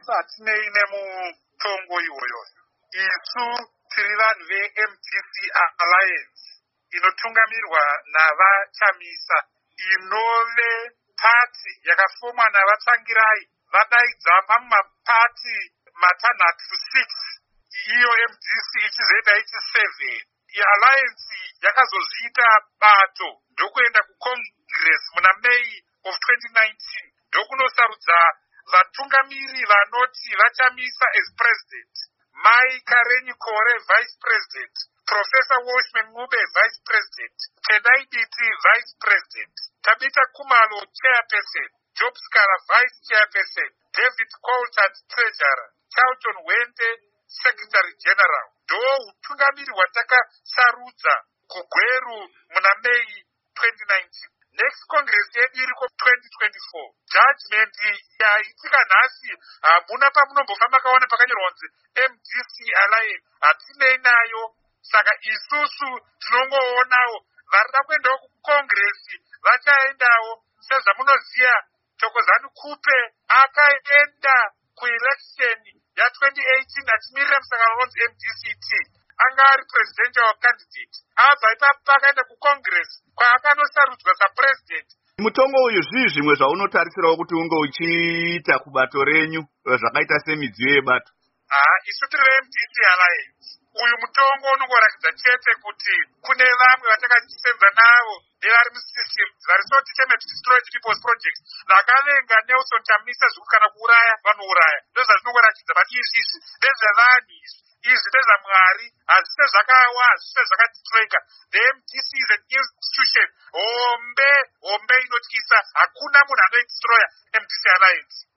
basa hatinei nemutongo iwoyo. Isu tiri vanhu veMDC Alliance inotungamirwa navaChamisa, inove pati yakafomwa navatsvangirai vadaidza pamumapati matanhatu 6, iyo MDC ichizoita ichi 7. Alliance yakazozviita bato ndokuenda kuCongress muna May of 2019 ndokunosarudza vatungamiri vanoti vachamisa as president: Mai Karenyi Kore vice president, Professor Washman Ngube vice president, Tendai Biti vice president, Tabita Kumalo chairperson, Job Skara vice chairperson, David Coulthard treasurer, Charlton Wende secretary general. Ndo utungamiri hwatakasarudza kuGweru muna May 2019. Next Congress yedu iriko 2024. Judgment yaitika nhasi hamuna pamunombofamba kaona pakanyorwa kunzi MDC Alliance, hatinei nayo. Saka isusu tinongoonawo varida kuendawo kuCongress vachaendawo. Sezvamunoziva Thokozani Kupe akaenda kuelection ya2018 achimirira musangano unonzi MDCT, anga ari presidential candidate. Abva ipapo akaenda kuCongress kwaakanosarudzwa sapresident. Mutongo uyu zvii zvimwe zvaunotarisirawo kuti unge uchiita kubato renyu zvakaita semidziyo yebato? Isu tiri veMDC Alliance. Uyu mutongo unongoratidza chete kuti kune vamwe vatakasenza navo nevari musystem vari so determined to destroy the people's project, vakavenga Nelson Chamisa zvekuti kana kuuraya vanouraya. Ndozvazvinongoratidza kuti izvi ndezvevanhu, izvi ndezvaMwari, hazvisi sezvakawa, hazvisi sezvakadestroyika. The MDC is an institution hombe inotyisa. Hakuna munhu anoidestroya MDC Alliance.